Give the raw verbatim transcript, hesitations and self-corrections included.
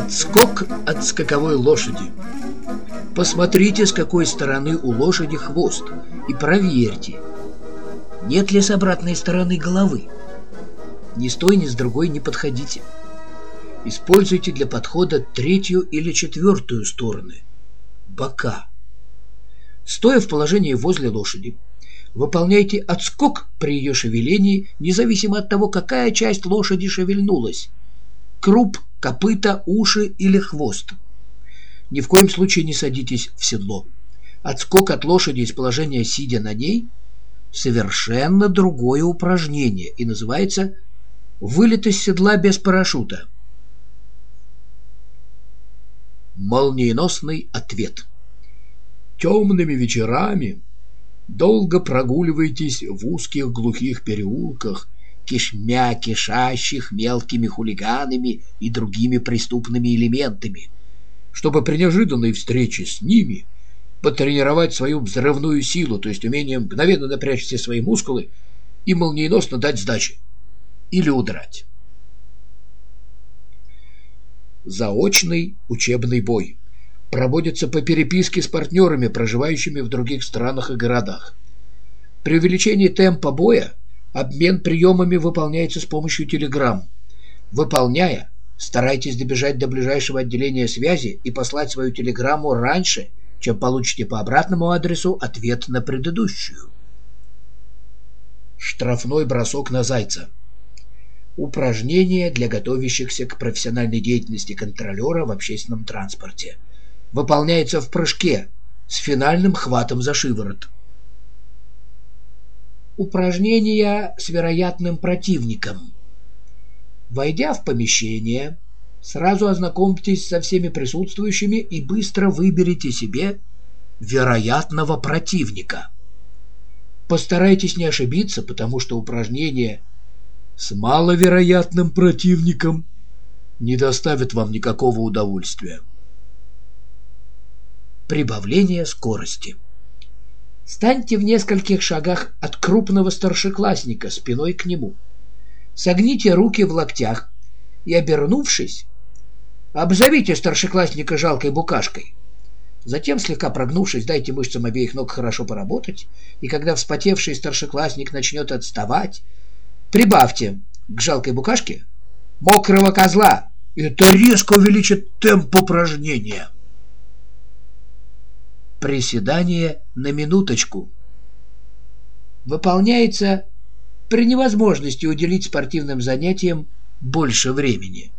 Отскок от скаковой лошади. Посмотрите, с какой стороны у лошади хвост, и проверьте, нет ли с обратной стороны головы. Ни с той, ни с другой не подходите. Используйте для подхода третью или четвертую стороны – бока. Стоя в положении возле лошади, выполняйте отскок при ее шевелении, независимо от того, какая часть лошади шевельнулась – круп, копыта, уши или хвост. Ни в коем случае не садитесь в седло. Отскок от лошади из положения сидя на ней – совершенно другое упражнение и называется вылет из седла без парашюта. Молниеносный ответ. Темными вечерами долго прогуливаетесь в узких глухих переулках, кишмя кишащих мелкими хулиганами и другими преступными элементами, чтобы при неожиданной встрече с ними потренировать свою взрывную силу, то есть умение мгновенно напрячь все свои мускулы и молниеносно дать сдачи или удрать. Заочный учебный бой проводится по переписке с партнерами, проживающими в других странах и городах. При увеличении темпа боя обмен приемами выполняется с помощью телеграмм. Выполняя, старайтесь добежать до ближайшего отделения связи и послать свою телеграмму раньше, чем получите по обратному адресу ответ на предыдущую. Штрафной бросок на зайца. Упражнение для готовящихся к профессиональной деятельности контролера в общественном транспорте. Выполняется в прыжке с финальным хватом за шиворот. Упражнения с вероятным противником. Войдя в помещение, сразу ознакомьтесь со всеми присутствующими и быстро выберите себе вероятного противника. Постарайтесь не ошибиться, потому что упражнение с маловероятным противником не доставит вам никакого удовольствия. Прибавление скорости. Станьте в нескольких шагах от крупного старшеклассника спиной к нему. Согните руки в локтях и, обернувшись, обзовите старшеклассника жалкой букашкой. Затем, слегка прогнувшись, дайте мышцам обеих ног хорошо поработать, и когда вспотевший старшеклассник начнет отставать, прибавьте к жалкой букашке мокрого козла. Это резко увеличит темп упражнения. Приседание на минуточку. Выполняется при невозможности уделить спортивным занятиям больше времени.